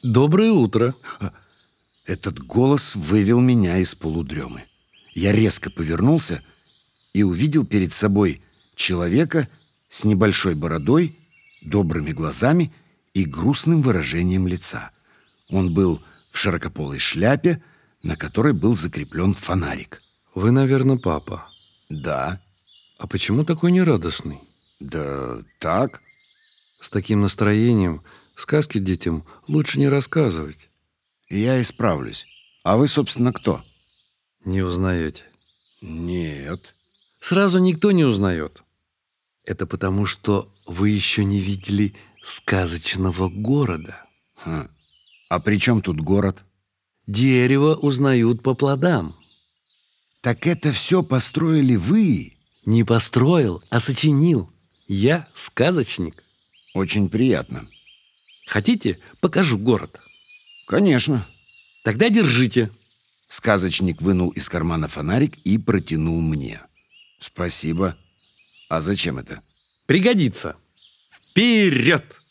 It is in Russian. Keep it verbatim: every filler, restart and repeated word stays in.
Доброе утро. Этот голос вывел меня из полудремы. Я резко повернулся и увидел перед собой человека с небольшой бородой, добрыми глазами и грустным выражением лица. Он был в широкополой шляпе, на которой был закреплен фонарик. Вы, наверное, папа. Да. А почему такой нерадостный? Да так. С таким настроением сказки детям лучше не рассказывать. Я исправлюсь. А вы, собственно, кто? Не узнаете? Нет. Сразу никто не узнает. Это потому, что вы еще не видели сказочного города. Хм. А при чем тут город? Дерево узнают по плодам. Так это все построили вы? Не построил, а сочинил. Я сказочник. Очень приятно. Хотите, покажу город? Конечно. Тогда держите. Сказочник вынул из кармана фонарик и протянул мне. Спасибо. А зачем это? Пригодится. Вперед!